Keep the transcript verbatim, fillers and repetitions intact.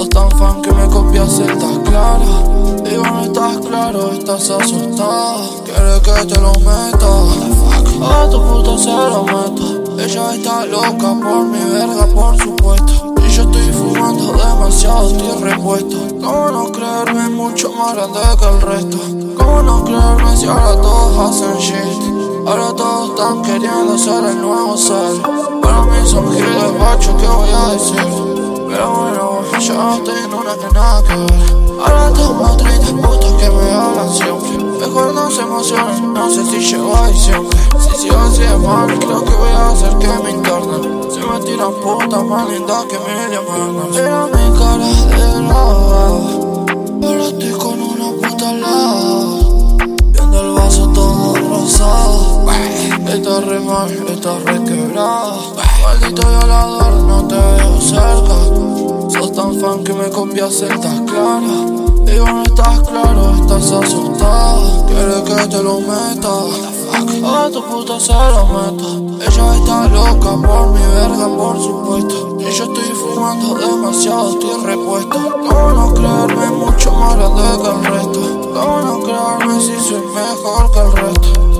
Sos tan fan que me copias, estás clara. Digo, no estás claro, estás asustada. Quiere que te lo meta. A tu puta se lo meto. Ella está loca por mi verga, por supuesto. Y yo estoy fumando demasiado, estoy repuesto. ¿Cómo no creerme mucho más grande que el resto? ¿Cómo no creerme si ahora todos hacen shit? Ahora todos están queriendo ser el nuevo ser. Para mí son giles, bacho, ¿qué voy a decir? Pero bueno, yo no estoy en una que nada que ver. Ahora tomo treinta putas que me hablan siempre. Mejor no se emocionen, no sé si llego a diciembre. Si sigo así de mal, creo que voy a hacer que me internen. Se me tiran putas más lindas que mil diamantes. Era mi cara de lado, ahora estoy con una puta al lado, viendo el vaso todo rosado. Está re mal, está re quebrado. Maldito violador, no te veo cerca. Sos tan fan que me copias, estás clara. Digo, no estás claro, estás asustada. Quiere que te lo meta. A tu puta se lo meto. Ella está loca por mi verga, por supuesto. Y yo estoy fumando demasiado, estoy repuesto. ¿Cómo no creerme mucho más grande que el resto? ¿Cómo no creerme si soy mejor que el resto?